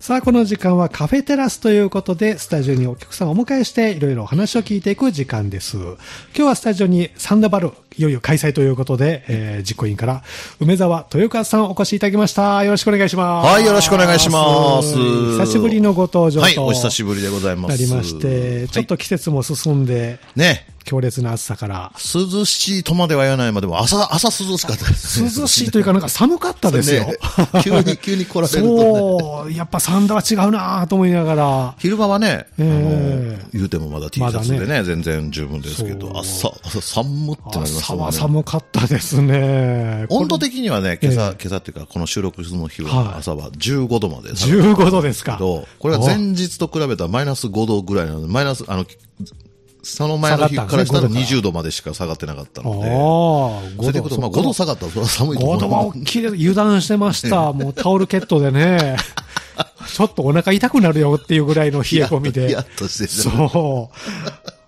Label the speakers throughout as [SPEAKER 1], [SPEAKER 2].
[SPEAKER 1] さあ、この時間はカフェテラスということで、スタジオにお客さんをお迎えしていろいろお話を聞いていく時間です。今日はスタジオにサンダバル、いよいよ開催ということで、実行委員から梅沢豊和さんお越しいただきました。よろしくお願いします。
[SPEAKER 2] はい、よろしくお願いします。
[SPEAKER 1] 久しぶりのご登場と、
[SPEAKER 2] はい、お久しぶりでございます。
[SPEAKER 1] なりまして、ちょっと季節も進んで、
[SPEAKER 2] ね。
[SPEAKER 1] 強烈な暑さから。
[SPEAKER 2] 涼しいとまでは言わないまでも、朝涼しかったですね。
[SPEAKER 1] 涼しいというかなんか寒かったですよ。
[SPEAKER 2] ね、急に来られると、ね。
[SPEAKER 1] そう、やっぱサンダは違うなと思いながら。
[SPEAKER 2] 昼間はね、言うてもまだ T シャツでね、全然十分ですけど、朝寒ってなりましたね。
[SPEAKER 1] 朝は寒かったですね。
[SPEAKER 2] 温度的にはね、今朝っていうか、この収録の日は朝は15度まで下
[SPEAKER 1] がった。15度ですか。
[SPEAKER 2] これは前日と比べたらマイナス5度ぐらいなので、その前の日からしたら20度までしか下がってなかったので。それでいくと、5度下がったらそれは寒いと思う。
[SPEAKER 1] 5度は大きいです。油断してました。もうタオルケットでね。ちょっとお腹痛くなるよっていうぐらいの冷え込みで。
[SPEAKER 2] やっとしてる。
[SPEAKER 1] そう。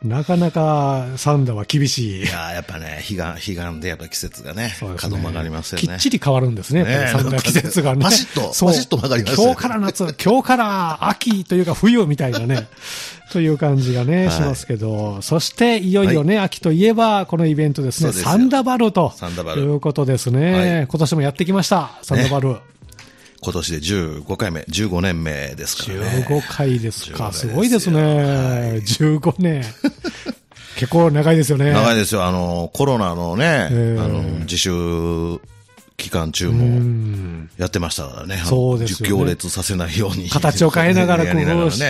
[SPEAKER 1] なかなかサンダは厳しい。
[SPEAKER 2] いややっぱね、彼岸でやっぱ季節がね、角曲がりますよね。
[SPEAKER 1] きっちり変わるんですね、サンダ季節がね。
[SPEAKER 2] パシッと曲がりますよね。
[SPEAKER 1] 今日から夏、今日から秋というか冬みたいなね。という感じがね、しますけど、そしていよいよね、秋といえばこのイベントですね、サンダバルということですね。今年もやってきました、サンダバル。
[SPEAKER 2] 今年で15回目、15年目ですからね。
[SPEAKER 1] 15回ですか。すごいですね。15年。結構長いですよね。
[SPEAKER 2] 長いですよ。コロナのね、自粛期間中もやってましたからね。
[SPEAKER 1] そうですよね。
[SPEAKER 2] 行列させないように。
[SPEAKER 1] 形を変えながら工夫して、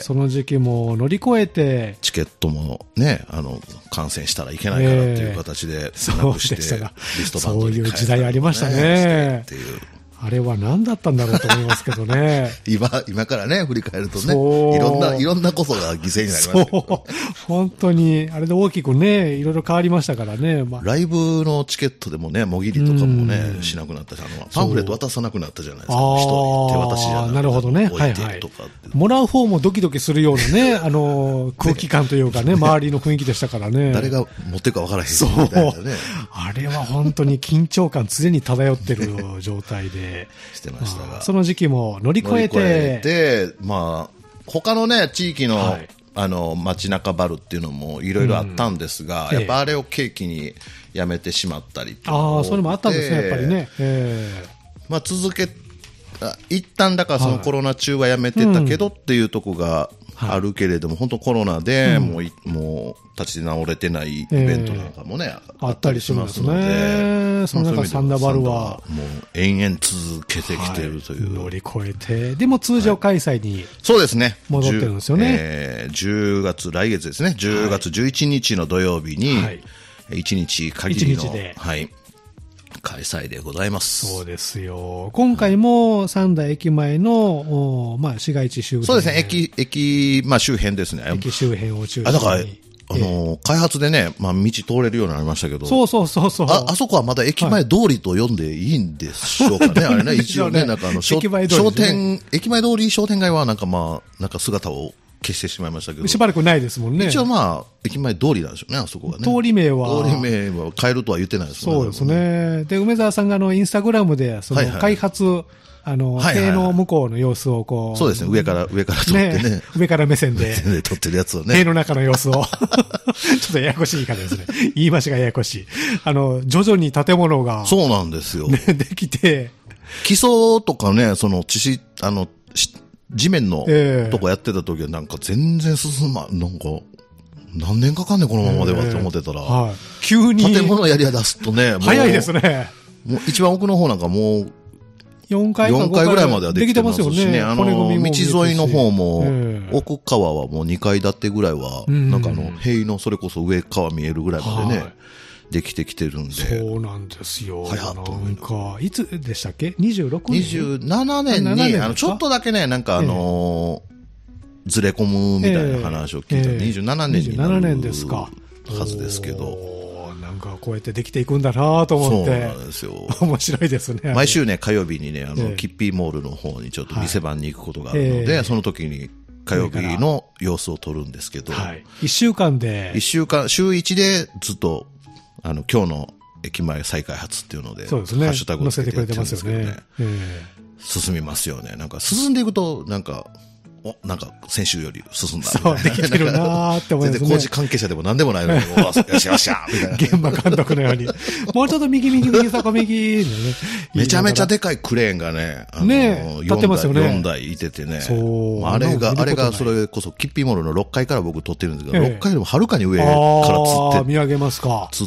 [SPEAKER 1] その時期も乗り越えて。
[SPEAKER 2] チケットもね、感染したらいけないからっていう形で、
[SPEAKER 1] そうでしたが、そういう時代ありましたね。あれは何だったんだろうと思いますけどね。
[SPEAKER 2] 今からね、振り返るとね、いろんなことが犠牲になりますけど。
[SPEAKER 1] 本当に、あれで大きくね、いろいろ変わりましたからね。
[SPEAKER 2] ライブのチケットでもね、もぎりとかもね、しなくなったし、パンフレット渡さなくなったじゃないですか。人手渡しじゃなくて。
[SPEAKER 1] なるほどね。はいはい。もらう方もドキドキするようなね、空気感というかね、周りの雰囲気でしたからね。
[SPEAKER 2] 誰が持ってるか分からへんみたいなね。
[SPEAKER 1] あれは本当に緊張感常に漂ってる状態で。
[SPEAKER 2] してましたが、
[SPEAKER 1] その時期も乗り越えて、
[SPEAKER 2] 他のね、地域の、街中バルっていうのもいろいろあったんですが、やっぱあれを契機にやめてしまったり
[SPEAKER 1] それもあったんですね、やっぱりね。
[SPEAKER 2] 一旦だからそのコロナ中はやめてたけどっていうとこがあるけれども、本当コロナでもう立ち直れてないイベントなんかもね、あったりしますので、
[SPEAKER 1] その中サンダバルは
[SPEAKER 2] もう延々続けてきているという。
[SPEAKER 1] 乗り越えて、でも通常開催に
[SPEAKER 2] そうですね。
[SPEAKER 1] 戻ってるんですよね。
[SPEAKER 2] 来月ですね。10月11日の土曜日に、1日限りの、開催でございます。
[SPEAKER 1] そうですよ。今回も三田駅前の、市街地周辺。
[SPEAKER 2] そうですね。駅周辺ですね。
[SPEAKER 1] 駅周辺を中心に。
[SPEAKER 2] だから、開発でね、道通れるようになりましたけど。
[SPEAKER 1] そう。
[SPEAKER 2] あそこはまだ駅前通りと呼んでいいんでしょうかね。あれね、一応ね、
[SPEAKER 1] 駅前通
[SPEAKER 2] り商店街はなんか姿を消してしまいましたけど。
[SPEAKER 1] しばらくないですもんね。
[SPEAKER 2] 一応駅前通りなんでしょうね、あそこはね。
[SPEAKER 1] 通り名は
[SPEAKER 2] 変えるとは言ってないです
[SPEAKER 1] もんね。そうですね。で、梅沢さんがインスタグラムで、開発、塀の向こうの様子を
[SPEAKER 2] そうですね、上から撮ってね。
[SPEAKER 1] 上から目線で。
[SPEAKER 2] 撮ってるやつをね。
[SPEAKER 1] 塀の中の様子を。ちょっとややこしい言い方ですね。言い回しがややこしい。徐々に建物が。
[SPEAKER 2] そうなんですよ。
[SPEAKER 1] できて。
[SPEAKER 2] 基礎とかね、地面のとこやってた時はなんか全然進まん、なんか、何年かかんねんこのままではって思ってたら、
[SPEAKER 1] 急に。
[SPEAKER 2] 建物やり出すとね、
[SPEAKER 1] 早いですね。
[SPEAKER 2] もう一番奥の方なんかもう、
[SPEAKER 1] 4回
[SPEAKER 2] ぐらいまではできてますしね。道沿いの方も、奥川はもう2階建てぐらいは、なんか塀のそれこそ上川見えるぐらいまでね、できてきてるんで。
[SPEAKER 1] そうなんですよ。
[SPEAKER 2] なん
[SPEAKER 1] か、いつでしたっけ ?26 年
[SPEAKER 2] ?27 年に、ちょっとだけね、なんかずれ込むみたいな話を聞いた。27年になるはずですけど。
[SPEAKER 1] なんかこうやってできていくんだなと思って。
[SPEAKER 2] そうなんですよ。
[SPEAKER 1] 面白いですね。
[SPEAKER 2] 毎週ね、火曜日にね、キッピーモールの方にちょっと店番に行くことがあるので、その時に火曜日の様子を撮るんですけど。
[SPEAKER 1] 1週間で。
[SPEAKER 2] 週1でずっと、今日の駅前再開発っていうので、
[SPEAKER 1] そうですね。
[SPEAKER 2] ハッシュタグをつけてやってるんですけどね。 進みますよね。なんか進んでいくと、なんか先週より進んだ。
[SPEAKER 1] そう、できてるなーって思いますね。
[SPEAKER 2] 全然工事関係者でも何でもないのに、よしよっしゃみたいな。
[SPEAKER 1] 現場監督のように。もうちょっと右、そこ右、ね。
[SPEAKER 2] めちゃめちゃでかいクレーンがね、
[SPEAKER 1] 立ってますよね。
[SPEAKER 2] 4台いててね。
[SPEAKER 1] そう。
[SPEAKER 2] あれがそれこそ、キッピーモールの6階から僕撮ってるんですけど、6階よりもはるかに上から釣って。
[SPEAKER 1] 見上げますか。
[SPEAKER 2] 釣って、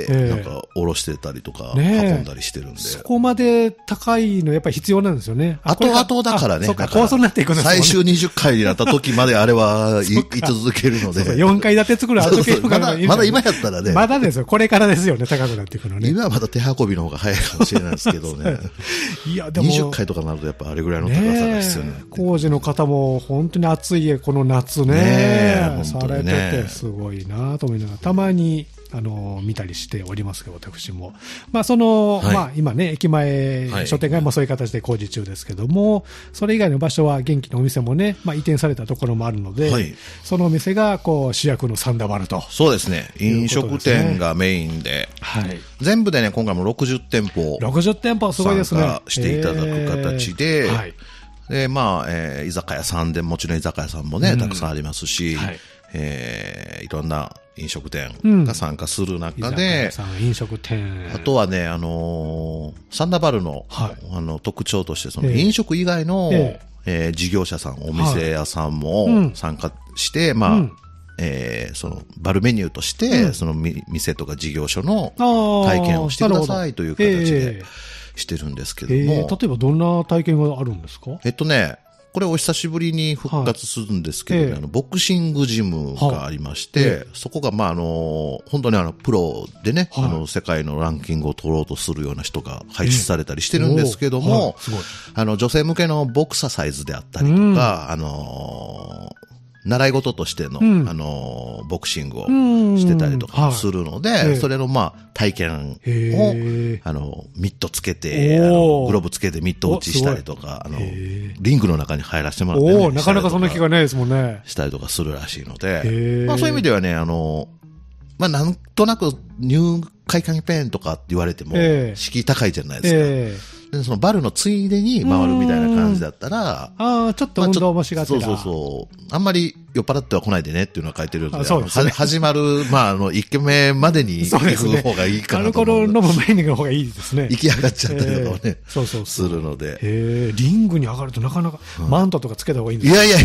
[SPEAKER 2] なんか、下ろしてたりとか、運んだりしてるんで。そ
[SPEAKER 1] こまで高いのやっぱり必要なんですよね。
[SPEAKER 2] 後々だからね。
[SPEAKER 1] そうか、高層になっていくんですね。
[SPEAKER 2] 最終20階になった時まであれは居続けるので。
[SPEAKER 1] 4階建て作る後継
[SPEAKER 2] まだ今やったらね。
[SPEAKER 1] まだですよ。これからですよね、高くなっていくのね。
[SPEAKER 2] 今はまだ手運びの方が早いかもしれないですけどね。
[SPEAKER 1] いや、でも。
[SPEAKER 2] 20階とかになるとやっぱあれぐらいの高さが必要になる。
[SPEAKER 1] 工事の方も本当に暑いこの夏ね。されててすごいなと思いながら、たまに、見たりしておりますけど、私も。まあ、まあ、今ね、駅前、商店街もそういう形で工事中ですけども、それ以外の場所は元気なお店もね、まあ、移転されたところもあるので、そのお店が、主役のサンダバルと。
[SPEAKER 2] そうですね。飲食店がメインで。全部でね、今回も60店舗。
[SPEAKER 1] 60店舗、すごいですね。
[SPEAKER 2] 参加していただく形で、で、まあ、居酒屋さんで、もちろん居酒屋さんもね、たくさんありますし、いろんな飲食店が参加する中で、
[SPEAKER 1] 飲食店。
[SPEAKER 2] あとはね、サンダバルの、特徴として、その飲食以外の、事業者さん、お店屋さんも参加して、まあ、そのバルメニューとして、その店とか事業所の体験をしてくださいという形でしてるんですけども。
[SPEAKER 1] 例えばどんな体験があるんですか？
[SPEAKER 2] これお久しぶりに復活するんですけど、ボクシングジムがありまして、そこが、まあ、本当にプロでね、世界のランキングを取ろうとするような人が配置されたりしてるんですけども、女性向けのボクササイズであったりとか、習い事としての、ボクシングをしてたりとかするので、それの、まあ、体験を、ミットつけて、グローブつけてミット打ちしたりとか、リングの中に入らせてもらって、ね、
[SPEAKER 1] なかなかそんな気がないですもんね。
[SPEAKER 2] したりとかするらしいので、まあ、そういう意味ではね、まあ、なんとなく入会キャンペーンとかって言われても、敷居高いじゃないですか。でそのバルのついでに回るみたいな感じだったら、
[SPEAKER 1] ちょっと運動もしがてら、
[SPEAKER 2] あんまり酔っ払っては来ないでねっていうのは書いてるので、始まる、まあ、1軒目までに行く方がいいかなと思う。
[SPEAKER 1] アルコール飲む前にの方がいいですね。
[SPEAKER 2] 行き上がっちゃったりとかもね、するので。
[SPEAKER 1] リングに上がるとなかなか、マントとかつけた方がいいんですか？
[SPEAKER 2] いや、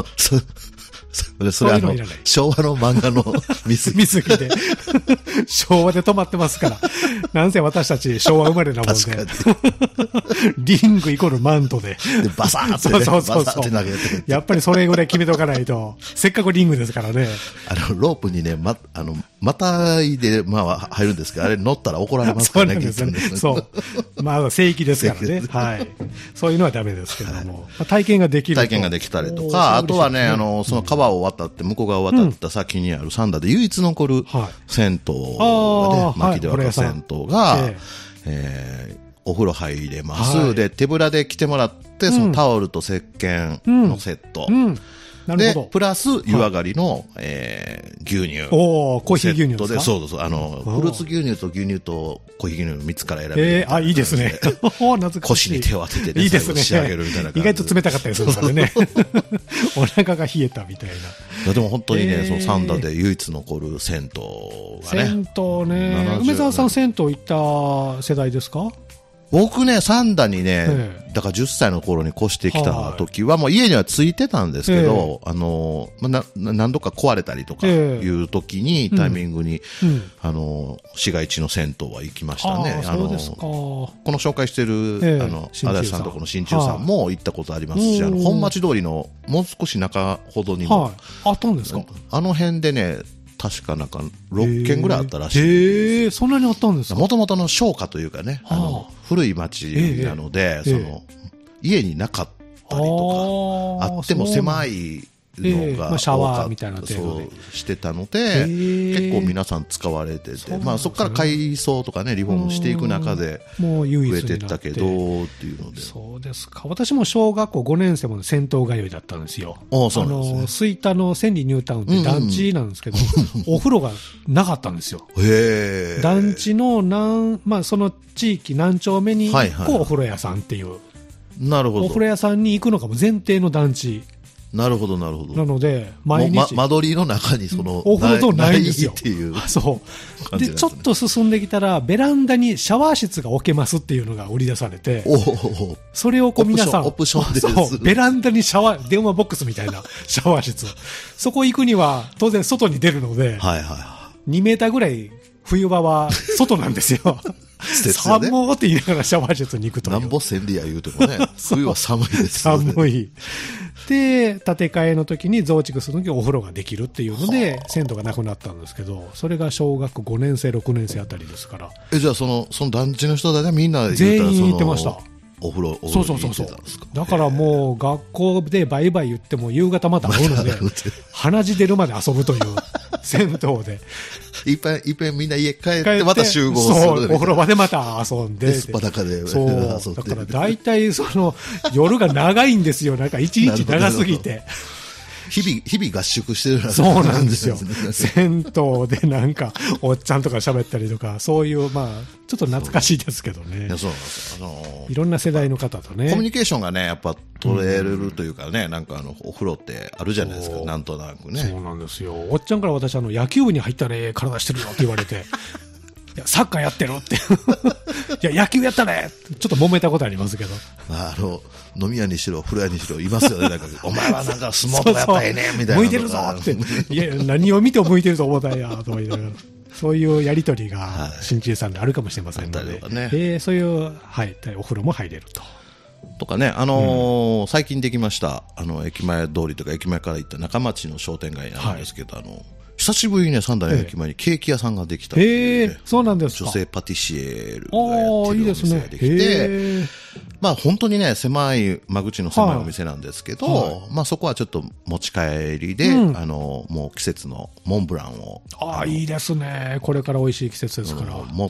[SPEAKER 2] それ昭和の漫画の水着
[SPEAKER 1] で。昭和で止まってますから。なんせ私たち昭和生まれなもんで。リングイコールマントで。
[SPEAKER 2] バサーってね。バサーって投げて。
[SPEAKER 1] やっぱりそれぐらい決めとかないと。せっかくリングですからね。
[SPEAKER 2] ロープにね、またいで、まあ、入るんですけど、あれ乗ったら怒られますからね、
[SPEAKER 1] そうなんですね。そう。まあ、正規ですからね。はい。そういうのはダメですけども。体験ができる。
[SPEAKER 2] 体験ができたりとか、あとはね、その川を渡って、向こう側を渡った先にあるサンダで唯一残る銭湯がね、牧出若銭湯が、お風呂入れます。で、手ぶらで来てもらって、そのタオルと石鹸のセット。で、プラス、湯上がりの、牛乳。
[SPEAKER 1] コーヒー牛乳ですか？
[SPEAKER 2] そう。フルーツ牛乳と牛乳とコーヒー牛乳の3つから選べる。
[SPEAKER 1] いいですね。
[SPEAKER 2] 腰に手を当ててね、
[SPEAKER 1] いいですね。
[SPEAKER 2] 仕上げるみたいな感じ。
[SPEAKER 1] 意外と冷たかったりするからね。お腹が冷えたみたいな。
[SPEAKER 2] でも本当にね、そのサンダで唯一残る銭湯がね。
[SPEAKER 1] 銭湯ね。梅沢さん銭湯行った世代ですか？
[SPEAKER 2] 僕ね、サンダにね、だから10歳の頃に越してきた時は、もう家にはついてたんですけど、何度か壊れたりとかいう時に、タイミングに、市街地の銭湯は行きましたね。この紹介してる、足立さんとこの新中さんも行ったことありますし、本町通りのもう少し中ほどにも、
[SPEAKER 1] あったんですか？
[SPEAKER 2] あの辺でね、確かなんか6軒ぐらいあったらしいです。
[SPEAKER 1] そんなにあったんですか？
[SPEAKER 2] もともとの商家というかね、古い町なので、家になかったりとか、あっても狭いのが
[SPEAKER 1] シャワーみたいな程度で
[SPEAKER 2] してたので、結構皆さん使われてて、まあそこから改装とかね、リフォームしていく中で増えてったけどっていうので。
[SPEAKER 1] そうですか。私も小学校5年生まで銭湯通いだったんですよ。吹田の千里ニュータウンって団地なんですけど、お風呂がなかったんですよ。団地のその地域何丁目にお風呂屋さんっていう。
[SPEAKER 2] なるほど。
[SPEAKER 1] お風呂屋さんに行くのがもう前提の団地。
[SPEAKER 2] なるほど、なるほど。
[SPEAKER 1] なので、毎日。
[SPEAKER 2] 間取りの中にその、
[SPEAKER 1] お風呂とないんですよ。
[SPEAKER 2] っていう。
[SPEAKER 1] そう。で、ちょっと進んできたら、ベランダにシャワー室が置けますっていうのが売り出されて、それをこう皆さん、
[SPEAKER 2] オプションです。
[SPEAKER 1] そう、ベランダにシャワー、電話ボックスみたいなシャワー室。そこ行くには、当然外に出るので、
[SPEAKER 2] はいは
[SPEAKER 1] い。2メーターぐらい、冬場は外なんですよ。寒もって言いながらシャワー室に行くという。
[SPEAKER 2] なんぼ千里や言うてもね、冬は寒いですよね。
[SPEAKER 1] 寒い。で、建て替えの時に増築する時にお風呂ができるっていうので、鮮度がなくなったんですけど、それが小学5年生、6年生あたりですから。
[SPEAKER 2] じゃあその団地の人だね、みんな
[SPEAKER 1] 全員行ってました。
[SPEAKER 2] お風呂
[SPEAKER 1] そうそうそうそう。だからもう学校でバイバイ言っても夕方また会うので、鼻血出るまで遊ぶという銭湯で。
[SPEAKER 2] いっぺんみんな家帰ってまた集合する。
[SPEAKER 1] そう、お風呂場でまた遊んで。
[SPEAKER 2] スパダカで。
[SPEAKER 1] そう。だから大体夜が長いんですよ。なんか一日長すぎて。
[SPEAKER 2] 日々合宿してるら
[SPEAKER 1] そうなんですよ。銭湯でなんか、おっちゃんとか喋ったりとか、そういう、まあ、ちょっと懐かしいですけどね。
[SPEAKER 2] そうなんですよ。
[SPEAKER 1] いろんな世代の方とね。
[SPEAKER 2] コミュニケーションがね、やっぱ取れるというかね、なんかお風呂ってあるじゃないですか、なんとなくね。
[SPEAKER 1] そうなんですよ。おっちゃんから私、野球部に入ったら体してるよって言われて、いや、サッカーやってるって。いや、野球やったねちょっと揉めたことありますけど。
[SPEAKER 2] 飲み屋にしろ、風呂屋にしろ、いますよね。なんか、お前はなんか相撲とかやったらええねみたいな。
[SPEAKER 1] 向いてるぞって。いや、何を見ても向いてると思ったんや、とか言いながら。そういうやりとりが、新地さんであるかもしれませんので。そういう、はい、お風呂も入れると。
[SPEAKER 2] とかね、最近できました、駅前通りとか駅前から行った中町の商店街なんですけど、久しぶりにね、三田の駅前にケーキ屋さんができたというね、
[SPEAKER 1] そうなんですか。
[SPEAKER 2] 女性パティシエールがやってるお店ができて、まあ本当にね、間口の狭いお店なんですけど、まあそこはちょっと持ち帰りで、もう季節のモンブランを。
[SPEAKER 1] いいですね。これから美味しい季節ですから。
[SPEAKER 2] 持って、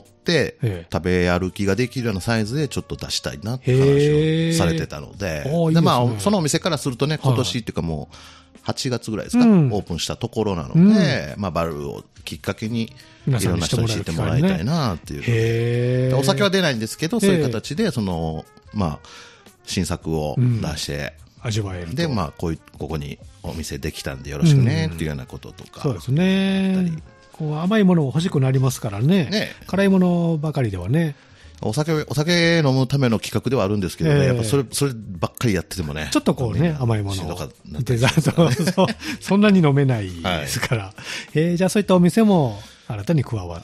[SPEAKER 2] 食べ歩きができるようなサイズでちょっと出したいなって話をされてたので、でまあそのお店からするとね、今年っていうかもう、8月ぐらいですか、オープンしたところなので、まあバルをきっかけにいろんな人に知ってもらいたいなっていう。お酒は出ないんですけど、そういう形で、まあ、新作を出して、
[SPEAKER 1] 味わえる。
[SPEAKER 2] で、まあ、ここにお店できたんでよろしくねっていうようなこととか。
[SPEAKER 1] そうですね。こう甘いものを欲しくなりますからね。辛いものばかりではね。
[SPEAKER 2] お酒飲むための企画ではあるんですけどね、やっぱそればっかりやっててもね。
[SPEAKER 1] ちょっとこうね、甘いものをデザート、そんなに飲めないですから。じゃあそういったお店も新たに加わって。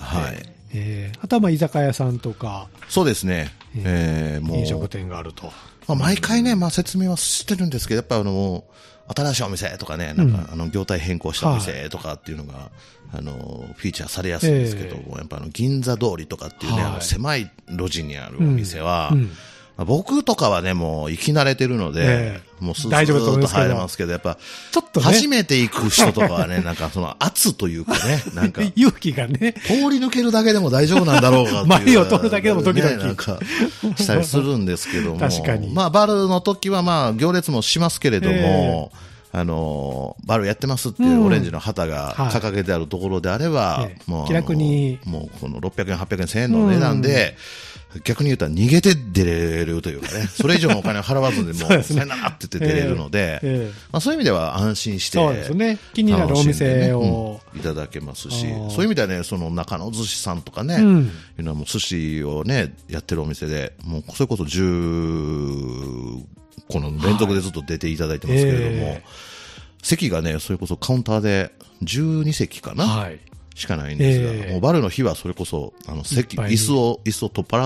[SPEAKER 1] あとはまあ居酒屋さんとか。
[SPEAKER 2] そうですね。
[SPEAKER 1] 飲食店があると。
[SPEAKER 2] 毎回ね、まあ説明はしてるんですけど、やっぱ新しいお店とかね、なんか業態変更したお店とかっていうのが、フィーチャーされやすいんですけども、やっぱ銀座通りとかっていうね、狭い路地にあるお店は、僕とかはね、もう行き慣れてるので、もうスーッと入れますけど、やっぱ、ちょっとね、初めて行く人とかはね、なんか圧というかね、なんか、
[SPEAKER 1] 勇気がね、
[SPEAKER 2] 通り抜けるだけでも大丈夫なんだろうかっていう。
[SPEAKER 1] 前を通るだけでも時々。
[SPEAKER 2] なんか、したりするんですけども。
[SPEAKER 1] 確かに。
[SPEAKER 2] まあ、バルの時はまあ、行列もしますけれども、バルやってますっていうオレンジの旗が掲げてあるところであれば、もう、
[SPEAKER 1] 気楽に、
[SPEAKER 2] もうこの600円、800円、1000円の値段で、逆に言うと逃げて出れるというかね、それ以上のお金を払わずにもう、さよならって言って出れるので、まあそういう意味では安心して、
[SPEAKER 1] そうですね。気になるお店を
[SPEAKER 2] いただけますし、そういう意味ではね、その中野寿司さんとかね、いうのはもう寿司をね、やってるお店で、もうそれこそ10個の連続でずっと出ていただいてますけれども、席がね、それこそカウンターで12席かな。しかないんですが、もうバルの日はそれこそ、椅子を取っ払って、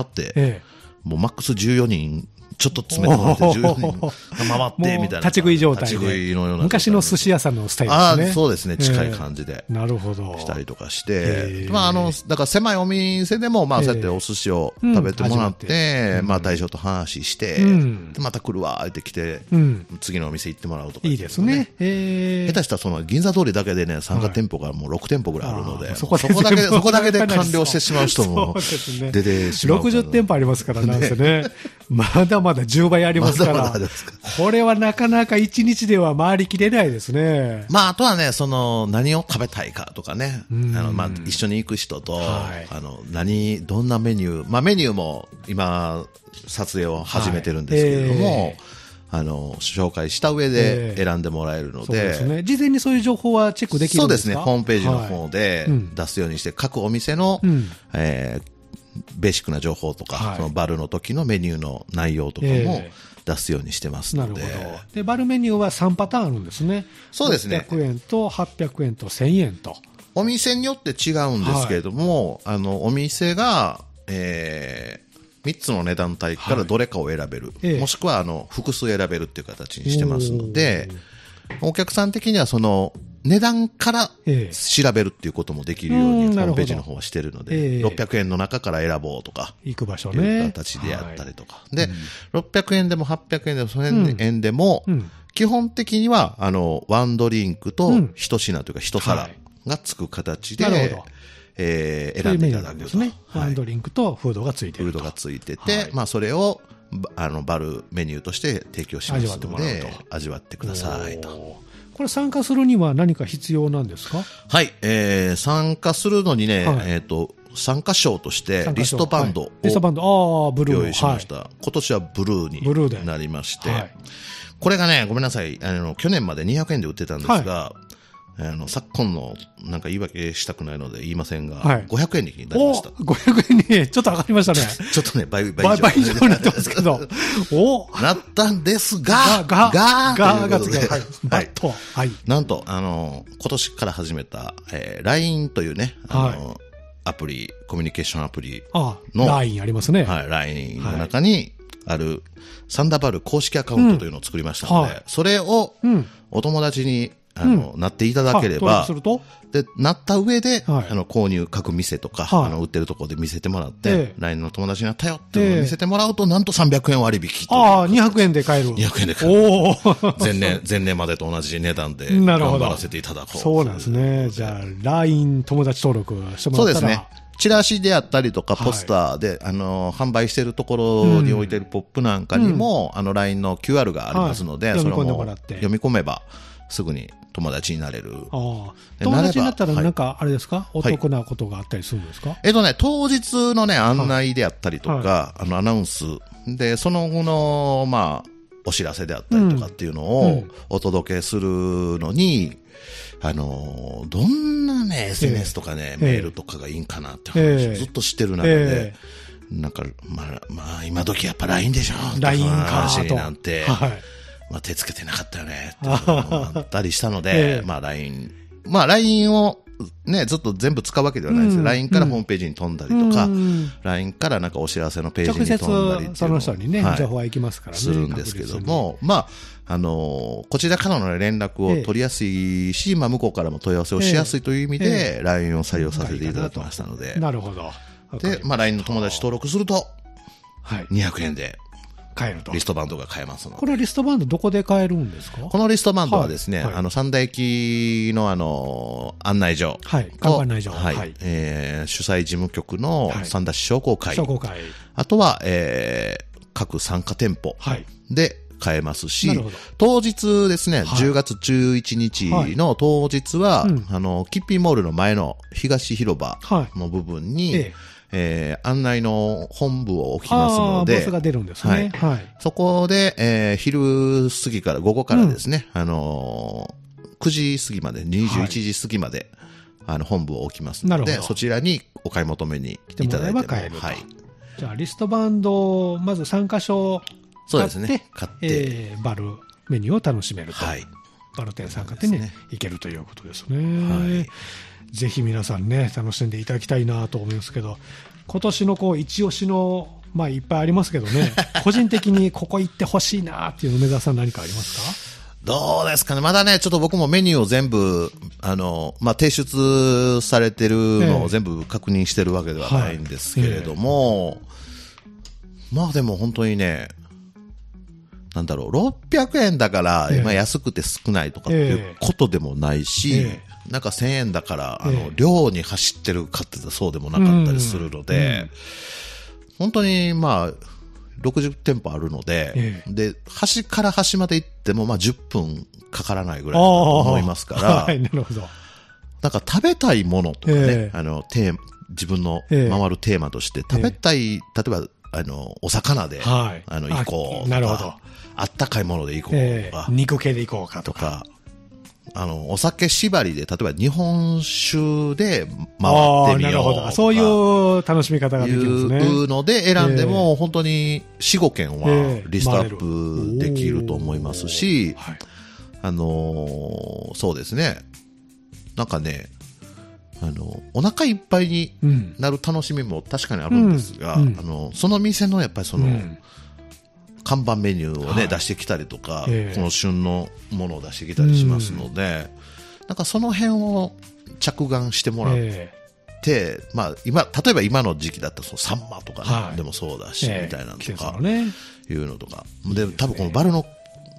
[SPEAKER 2] もうマックス14人、ちょっと詰めてもらって、14人回って、みたいな。
[SPEAKER 1] 立ち食い状態で。
[SPEAKER 2] 立ち食いのような。
[SPEAKER 1] 昔の寿司屋さんのスタイルですね。
[SPEAKER 2] そうですね、近い感じで。
[SPEAKER 1] なるほど。
[SPEAKER 2] したりとかして、まあだから狭いお店でも、まあそうやってお寿司を食べてもらって、まあ大将と話して、でまた来るわーって来て、次のお店行ってもらうとか。
[SPEAKER 1] いいですね。
[SPEAKER 2] 下手したら銀座通りだけでね、参加店舗がもう6店舗ぐらいあるので、そこだけで完了してしまう人も出てしまう。
[SPEAKER 1] 60店舗ありますからなんですね。 まだまだ10倍ありますから。
[SPEAKER 2] まだまだですか。
[SPEAKER 1] これはなかなか1日では回りきれないですね。
[SPEAKER 2] まあ、あとはね、何を食べたいかとかね。まあ、一緒に行く人と、
[SPEAKER 1] はい、
[SPEAKER 2] どんなメニュー、まあ、メニューも今、撮影を始めてるんですけれども、紹介した上で選んでもらえるので、
[SPEAKER 1] そうですね。事前にそういう情報はチェックできるんですか？
[SPEAKER 2] そうですね。ホームページの方で出すようにして、各お店の、ベーシックな情報とか、そのバルの時のメニューの内容とかも出すようにしてますので。
[SPEAKER 1] なるほど。で、バルメニューは3パターンあるんですね。
[SPEAKER 2] そうですね。
[SPEAKER 1] 600円と800円と1000円と。
[SPEAKER 2] お店によって違うんですけれども、お店が、3つの値段帯からどれかを選べる。もしくは、複数選べるっていう形にしてますので、お客さん的には値段から調べるっていうこともできるように、ホームページの方はしてるので、600円の中から選ぼうとか、
[SPEAKER 1] 行く場所
[SPEAKER 2] ね。いう形でやったりとか。で、600円でも800円でも1000円でも、基本的には、ワンドリンクと一品というか一皿がつく形で、選んでいただく
[SPEAKER 1] ですね。ワンドリンクとフードがついてる。
[SPEAKER 2] フードがついてて、まあそれを、バルメニューとして提供しますので、味わってくださいと。
[SPEAKER 1] これ参加するには何か必要なんですか？
[SPEAKER 2] はい、参加するのにね、参加賞としてリストバンドを用意しました。今年はブルーになりまして、これがね、ごめんなさい、去年まで200円で売ってたんですが、昨今のなんか言い訳したくないので言いませんが、500円になりました。
[SPEAKER 1] 500円にちょっと上がりましたね。
[SPEAKER 2] ちょっとね、倍以
[SPEAKER 1] 上になってますけど。
[SPEAKER 2] なったんですが、
[SPEAKER 1] がつける。はい。
[SPEAKER 2] なんと、今年から始めた、LINE というね、アプリ、コミュニケーションアプリの、
[SPEAKER 1] LINE ありますね。
[SPEAKER 2] はい、LINE の中にある、サンダーバル公式アカウントというのを作りましたので、それをお友達になっていただければ、で、なった上で、購入、各店とか、売ってるところで見せてもらって、LINE の友達になったよっていうのを見せてもらうと、なんと300円割引。
[SPEAKER 1] 200円で買える。
[SPEAKER 2] 200円で買える。前年までと同じ値段で頑張らせていただこう。
[SPEAKER 1] そうなんですね。じゃあ、LINE 友達登録してもらったら。
[SPEAKER 2] そうですね。チラシであったりとか、ポスターで、販売しているところに置いているポップなんかにも、LINE の QR がありますので、それも読み込めば、すぐに友達になれる。
[SPEAKER 1] 友達になったらなんかあれですか、お得なことがあったりするんですか？
[SPEAKER 2] 当日のね、案内であったりとか、アナウンスで、その後の、まあ、お知らせであったりとかっていうのをお届けするのに、どんなね、SNS とかね、メールとかがいいんかなって話をずっとしてる中で、なんか、まあ、今時やっぱ LINE でしょって話になって、まあ、手つけてなかったよねって思ったりしたので、まあ LINE をね、ずっと全部使うわけではないです。LINE からホームページに飛んだりとか、LINE からなんかお知らせのページに飛んだりっていうのを、
[SPEAKER 1] その人にね、情報は行きますからね。
[SPEAKER 2] するんですけども、まあ、こちらからの連絡を取りやすいし、まあ、向こうからも問い合わせをしやすいという意味で、LINE を採用させていただきましたので。
[SPEAKER 1] なるほど。
[SPEAKER 2] で、まあ、LINE の友達登録すると、200円で、
[SPEAKER 1] 買えると。
[SPEAKER 2] リストバンドが買えますので。
[SPEAKER 1] これはリストバンドどこで買えるんですか？
[SPEAKER 2] このリストバンドはですね、三田駅の案内所。
[SPEAKER 1] 看板案内所。
[SPEAKER 2] 主催事務局の三田市商工会。あとは、各参加店舗で買えますし、当日ですね、10月11日の当日は、キッピーモールの前の東広場の部分に、案内の本部を置きますので、
[SPEAKER 1] ブースが出るんですね。
[SPEAKER 2] そこで、昼過ぎから、午後からですね、9時過ぎまで、21時過ぎまで、本部を置きますので、そちらにお買い求めにいただいても
[SPEAKER 1] 買えると。じゃあ、リストバンドをまず3箇所買って、バルメニューを楽しめると。バル店参加店に行けるということですね。ぜひ皆さんね、楽しんでいただきたいなと思いますけど、今年の一押しの、まあいっぱいありますけどね、個人的にここ行ってほしいなっていうの、梅沢さん何かありますか？
[SPEAKER 2] どうですかね。まだね、ちょっと僕もメニューを全部、まあ提出されてるのを全部確認してるわけではないんですけれども、まあでも本当にね、なんだろう、600円だから、今安くて少ないとかっていうことでもないし、なんか1000円だから、量に走ってるかってそうでもなかったりするので、本当にまあ、 60店舗あるので、で、端から端まで行っても、まあ10分かからないぐらいだと思いますから、
[SPEAKER 1] はい、なるほど。
[SPEAKER 2] なんか食べたいものとかね、自分の回るテーマとして、食べたい、例えば、お魚で、行こうとか、
[SPEAKER 1] なるほど。
[SPEAKER 2] あったかいもので行こうとか、
[SPEAKER 1] 肉系で行こうかとか。
[SPEAKER 2] お酒縛りで、例えば日本酒で回ってみようとか。
[SPEAKER 1] なるほど。そういう楽しみ方ができるんですね。
[SPEAKER 2] いうので選んでも、本当に4、5件はリストアップできると思いますし、そうですね。なんかね、お腹いっぱいになる楽しみも確かにあるんですが、その店のやっぱり看板メニューをね、出してきたりとか、この旬のものを出してきたりしますので、なんかその辺を着眼してもらって、まあ例えば今の時期だったらサンマとかね、でもそうだし、みたいなのとか、いうのとか。で、多分このバルの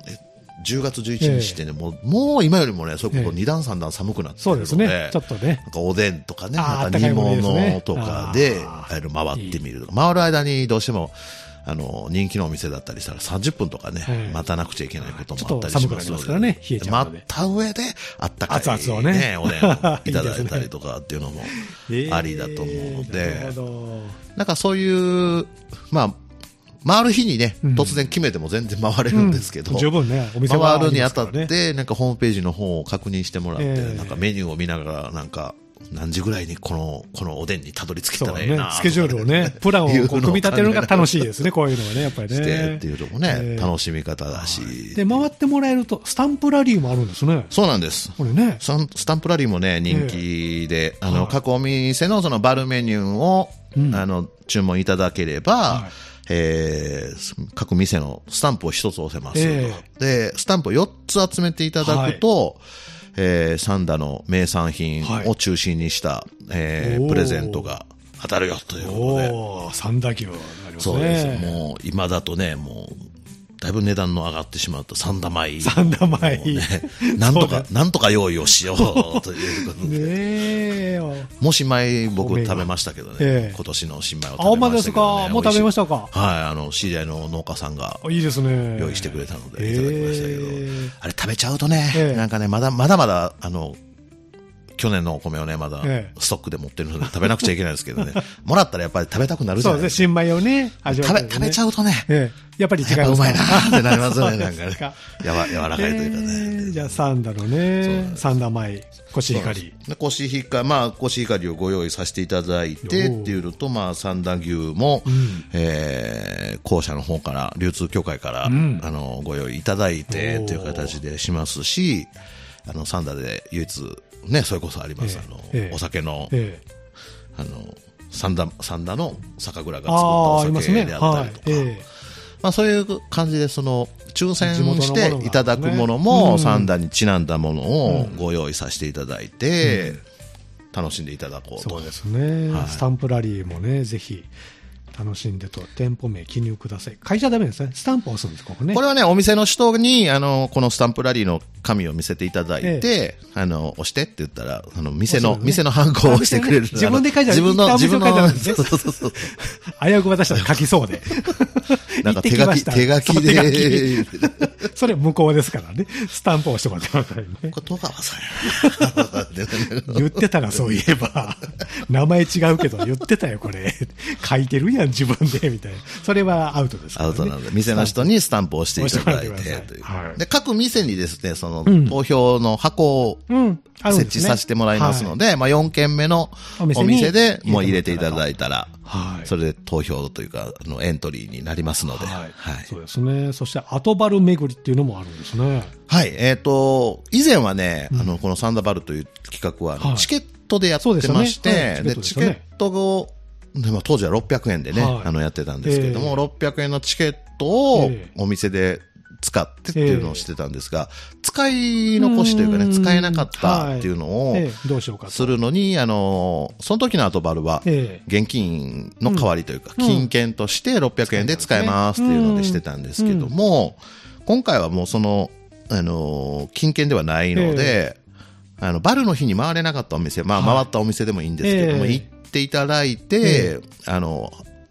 [SPEAKER 2] 10月11日ってね、もう今よりもね、それこそ2段3段寒くなってるので、
[SPEAKER 1] そうですね、ちょっとね。
[SPEAKER 2] なんかおでんとかね、また煮物とかで、回ってみるとか。回る間にどうしても、人気のお店だったりしたら30分とかね、待たなくちゃいけないこともあったりしますので、
[SPEAKER 1] ね、
[SPEAKER 2] 待った上で、あったかい、
[SPEAKER 1] 熱々をね、
[SPEAKER 2] おでんをいただいたりとかっていうのもありだと思うので、なんかそういう、まあ、回る日にね、突然決めても全然回れるんですけど、
[SPEAKER 1] 十分ね、お店は
[SPEAKER 2] 回るにあたって、なんかホームページの方を確認してもらって、なんかメニューを見ながら、なんか、何時ぐらいにこのおでんにたどり着けたらいいな、
[SPEAKER 1] スケジュールをね、プランを組み立てるのが楽しいですね、こういうのはね、やっぱりね。
[SPEAKER 2] してっていうのもね、楽しみ方だし。
[SPEAKER 1] で、回ってもらえると、スタンプラリーもあるんですね。
[SPEAKER 2] そうなんです。
[SPEAKER 1] これね。
[SPEAKER 2] スタンプラリーもね、人気で、各お店のそのバルメニューを、注文いただければ、各店のスタンプを一つ押せます。で、スタンプを4つ集めていただくと、サンダの名産品を中心にした、プレゼントが当たるよということで。
[SPEAKER 1] サンダ牛になりますね。
[SPEAKER 2] そうです。もう今だとね、もう、だいぶ値段の上がってしまったサンダ米。
[SPEAKER 1] サンダ米。
[SPEAKER 2] なんとか用意をしようということで。もう新米僕食べましたけどね。今年の新米を食べましたけどね。
[SPEAKER 1] あ、まですか。もう食べましたか。
[SPEAKER 2] はい、知り合いの農家さんが。
[SPEAKER 1] いいですね。
[SPEAKER 2] 用意してくれたので、いただきましたけど。あれ食べちゃうとね、なんかね、まだ、去年のお米をね、まだストックで持ってるので食べなくちゃいけないですけどね。もらったらやっぱり食べたくなるじゃないですか。
[SPEAKER 1] そうですね、新米をね、
[SPEAKER 2] 食べちゃうとね、
[SPEAKER 1] やっぱり違います。
[SPEAKER 2] やっぱうまいなってなりますよね、なんかね。柔らかいというかね。
[SPEAKER 1] じゃあ、サンダのね、サンダ米、コシヒカリ。
[SPEAKER 2] コシヒカリをご用意させていただいてっていうのと、まあ、サンダ牛も、公社の方から、流通協会から、ご用意いただいてっていう形でしますし、サンダで唯一、ね、それこそあります。お酒の、サンダの酒蔵が作ったお酒であったりとか、まあそういう感じで、抽選していただくものも、サンダにちなんだものをご用意させていただいて、楽しんでいただこうと。
[SPEAKER 1] そうですね。スタンプラリーもね、ぜひ。楽しんでと、店舗名記入ください。書いちゃダメですね。スタンプを押すんです、ここね。
[SPEAKER 2] これはね、お店の人に、このスタンプラリーの紙を見せていただいて、押してって言ったら、店のハンコを押してくれる。
[SPEAKER 1] 自分で書いちゃう。
[SPEAKER 2] 自分の、
[SPEAKER 1] そう。危うく渡したら書きそうで。
[SPEAKER 2] なんか手書きで。
[SPEAKER 1] それ向こうですからね。スタンプを押してもらってくださいね。
[SPEAKER 2] これ、戸川さん
[SPEAKER 1] や。言ってたらそういえば、名前違うけど言ってたよ、これ。書いてるやん、自分で、みたいな。それはアウトですからね。
[SPEAKER 2] アウトなんで、店の人にスタンプを押していただいて、で、各店にですね、投票の箱を設置させてもらいますので、まあ4軒目のお店でもう入れていただいたら、それで投票というか、エントリーになりますので。
[SPEAKER 1] そうですね。そして、後バル巡りっていうのもあるんですね。
[SPEAKER 2] はい。以前はね、このサンダバルという企画は、チケットでやってまして、で、チケットを、当時は600円でね、やってたんですけども、600円のチケットをお店で使ってっていうのをしてたんですが、使い残しというかね、使えなかったっていうのをするのに、その時の後バルは、現金の代わりというか、金券として600円で使えますっていうのでしてたんですけども、今回はもう金券ではないので、バルの日に回れなかったお店、まあ回ったお店でもいいんですけども、行っていただいて、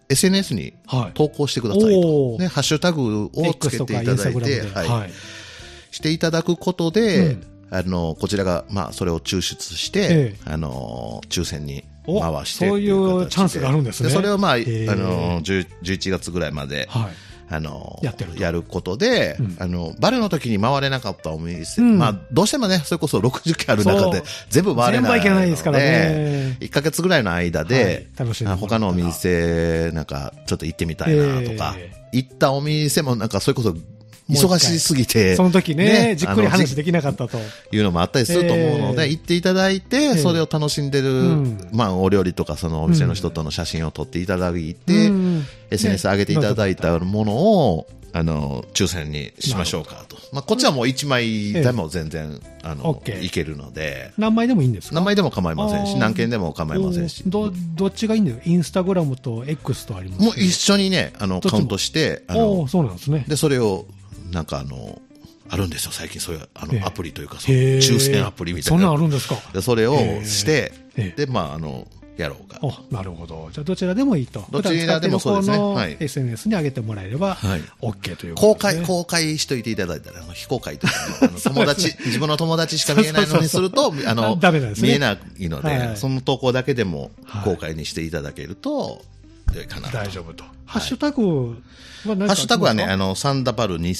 [SPEAKER 2] SNS に投稿してくださいと。ね、ハッシュタグをつけていただいて、はい。していただくことで、こちらが、まあ、それを抽出して、抽選に回して
[SPEAKER 1] そういうチャンスがあるんですね。
[SPEAKER 2] でそれをまあ、11月ぐらいまで、やることで、バルの時に回れなかったお店、まあ、どうしてもね、それこそ60件ある中で全部回れないので、全部いけないですからね。1ヶ月ぐらいの間で、他のお店、なんか、ちょっと行ってみたいなとか、行ったお店もなんか、それこそ、忙しすぎて、
[SPEAKER 1] その時ね、じっくり話できなかったと
[SPEAKER 2] いうのもあったりすると思うので、行っていただいて、それを楽しんでる、まあ、お料理とかそのお店の人との写真を撮っていただいて、SNS 上げていただいたものを、抽選にしましょうかと。まあ、こっちはもう1枚でも全然、いけるので。
[SPEAKER 1] 何枚でもいいんですか？
[SPEAKER 2] 何枚でも構いませんし、何件でも構いませんし。
[SPEAKER 1] どっちがいいんだよ。インスタグラムと X とあります。
[SPEAKER 2] もう一緒にね、カウントして、
[SPEAKER 1] そうなんですね。
[SPEAKER 2] で、それを、なんかあるんですよ、最近そういう、アプリというか、抽選アプリみたいな。
[SPEAKER 1] そんなんあるんですか？
[SPEAKER 2] で、それをして、で、まあ、やろうか。
[SPEAKER 1] なるほど。じゃあ、どちらでもいいと。
[SPEAKER 2] どちらでもそうですね。はい。
[SPEAKER 1] SNS に上げてもらえれば、OK ということですね。
[SPEAKER 2] 公開しといていただいたら、非公開というか、友達、自分の友達しか見えないのにすると、
[SPEAKER 1] ダメなんですね。
[SPEAKER 2] 見えないので、その投稿だけでも公開にしていただけると、良いかなと。
[SPEAKER 1] 大丈夫と。ハッシュタグ
[SPEAKER 2] は何か？ハッシュタグはね、サンダバル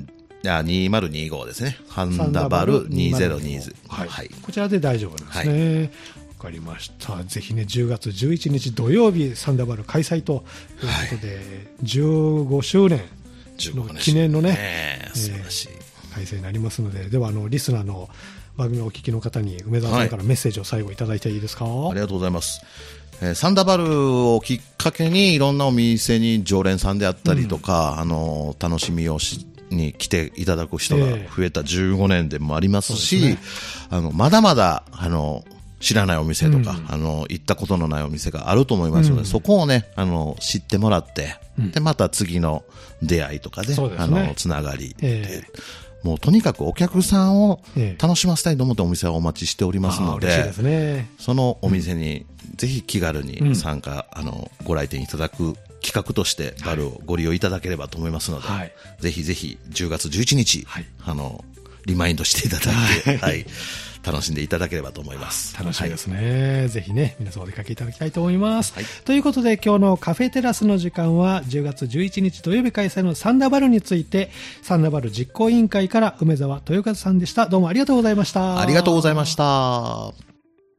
[SPEAKER 2] 2025ですね。サンダバル2020。
[SPEAKER 1] はい。こちらで大丈夫なんですね。わかりました。ぜひね、10月11日土曜日、サンダバル開催ということで、15周年の記念のね、
[SPEAKER 2] 素晴らしい
[SPEAKER 1] 開催になりますので、では、リスナーの番組をお聞きの方に、梅沢さんからメッセージを最後いただいていいですか？
[SPEAKER 2] ありがとうございます。サンダバルをきっかけにいろんなお店に常連さんであったりとか、楽しみをに来ていただく人が増えた15年でもありますし、まだまだ、知らないお店とか、行ったことのないお店があると思いますので、そこをね、知ってもらって、で、また次の出会いとかで、つながり、もうとにかくお客さんを楽しませたいと思ってお店はお待ちしておりますので、そのお店にぜひ気軽に参加、ご来店いただく企画としてバルをご利用いただければと思いますので、ぜひぜひ10月11日、リマインドしていただいて、楽しんでいただければと思います。
[SPEAKER 1] 楽しみですね。ぜひね、皆さんお出かけいただきたいと思います。ということで、今日のカフェテラスの時間は、10月11日土曜日開催のサンダバルについて、サンダバル実行委員会から梅沢豊和さんでした。どうもありがとうございました。
[SPEAKER 2] ありがとうございました。